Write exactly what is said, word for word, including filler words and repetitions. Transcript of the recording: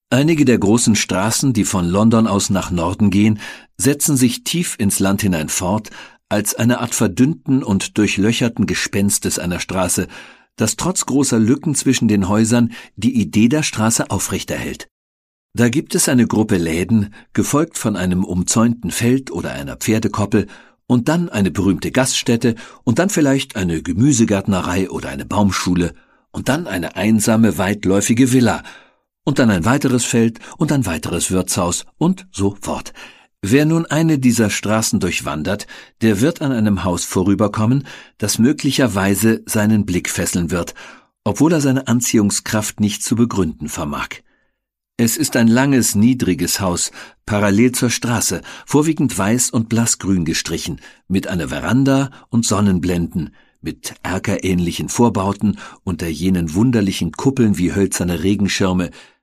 Einige der großen Straßen, die von London aus nach Norden gehen, setzen sich tief ins Land hinein fort, als eine Art verdünnten und durchlöcherten Gespenstes einer Straße, das trotz großer Lücken zwischen den Häusern die Idee der Straße aufrechterhält. Da gibt es eine Gruppe Läden, gefolgt von einem umzäunten Feld oder einer Pferdekoppel, und dann eine berühmte Gaststätte und dann vielleicht eine Gemüsegärtnerei oder eine Baumschule und dann eine einsame, weitläufige Villa und dann ein weiteres Feld und ein weiteres Wirtshaus und so fort. Wer nun eine dieser Straßen durchwandert, der wird an einem Haus vorüberkommen, das möglicherweise seinen Blick fesseln wird, obwohl er seine Anziehungskraft nicht zu begründen vermag. Es ist ein langes, niedriges Haus, parallel zur Straße, vorwiegend weiß und blassgrün gestrichen, mit einer Veranda und Sonnenblenden, mit erkerähnlichen Vorbauten unter jenen wunderlichen Kuppeln wie hölzerne Regenschirme,